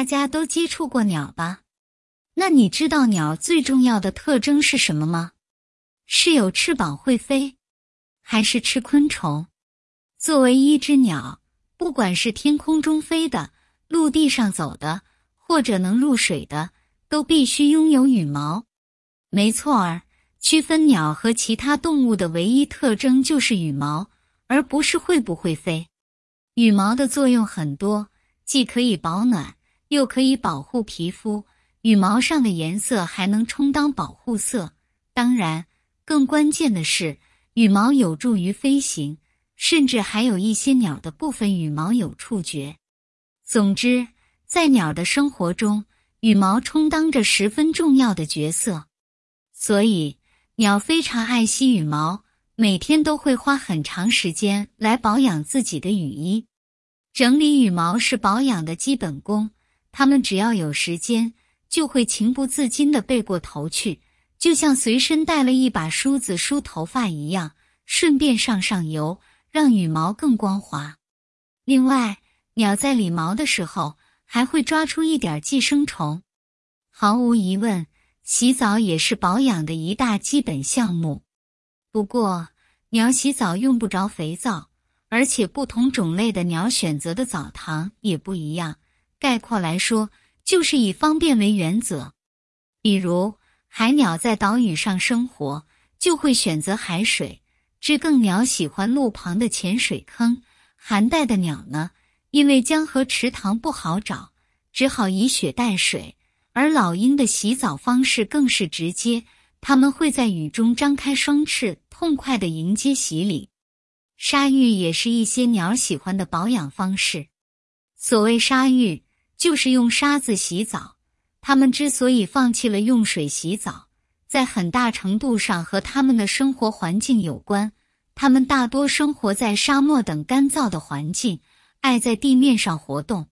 大家都接触过鸟吧？那你知道鸟最重要的特征是什么吗？是有翅膀会飞，还是吃昆虫？作为一只鸟，不管是天空中飞的、陆地上走的，或者能入水的，都必须拥有羽毛。没错儿，区分鸟和其他动物的唯一特征就是羽毛，而不是会不会飞。羽毛的作用很多，既可以保暖，又可以保护皮肤，羽毛上的颜色还能充当保护色。当然，更关键的是，羽毛有助于飞行，甚至还有一些鸟的部分羽毛有触觉。总之，在鸟的生活中，羽毛充当着十分重要的角色。所以，鸟非常爱惜羽毛，每天都会花很长时间来保养自己的羽衣。整理羽毛是保养的基本功，它们只要有时间，就会情不自禁地背过头去，就像随身带了一把梳子梳头发一样，顺便上油，让羽毛更光滑。另外，鸟在理毛的时候，还会抓出一点寄生虫。毫无疑问，洗澡也是保养的一大基本项目。不过，鸟洗澡用不着肥皂，而且不同种类的鸟选择的澡堂也不一样。概括来说，就是以方便为原则。比如，海鸟在岛屿上生活，就会选择海水；知更鸟喜欢路旁的浅水坑；寒带的鸟呢，因为江河池塘不好找，只好以雪代水。而老鹰的洗澡方式更是直接，它们会在雨中张开双翅，痛快地迎接洗礼。沙浴也是一些鸟喜欢的保养方式。所谓沙浴，就是用沙子洗澡。它们之所以放弃了用水洗澡，在很大程度上和它们的生活环境有关。它们大多生活在沙漠等干燥的环境，爱在地面上活动。